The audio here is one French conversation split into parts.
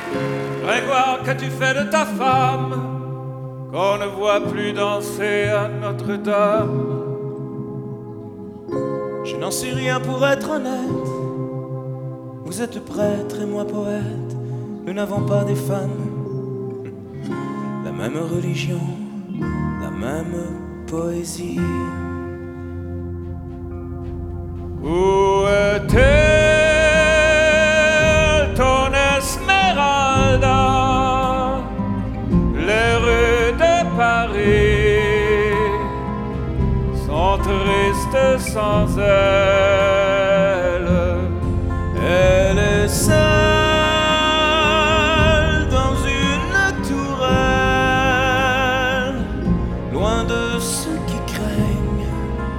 Grégoire, qu'as-tu fait de ta femme qu'on ne voit plus danser à Notre-Dame? Je n'en sais rien pour être honnête. Vous êtes prêtre et moi poète. Nous n'avons pas des femmes. La même religion, la même poésie. Où est-elle, ton Esmeralda? Les rues de Paris sont tristes sans elle. Elle est seule dans une tourelle, loin de ceux qui craignent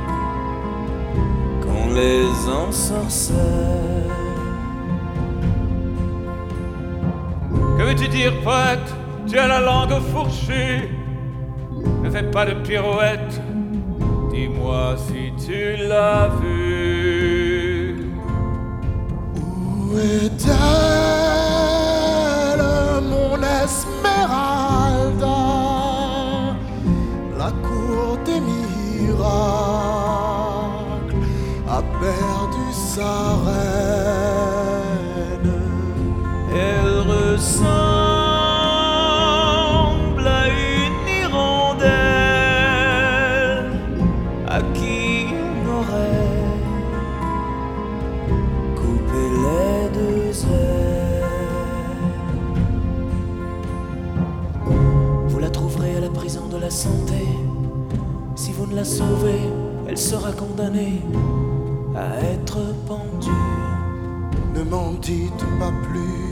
qu'on les ensorcelle. Que veux-tu dire, poète? Tu as la langue fourchue. Ne fais pas de pirouette. Dis-moi si tu l'as vue. Où est-elle, mon Esmeralda? La cour des miracles a perdu sa reine. Elle ressemble à une hirondelle à qui on aurait coupé les deux ailes. Vous la trouverez à la prison de la santé. Si vous ne la sauvez, elle sera condamnée à être pendue. Ne m'en dites pas plus.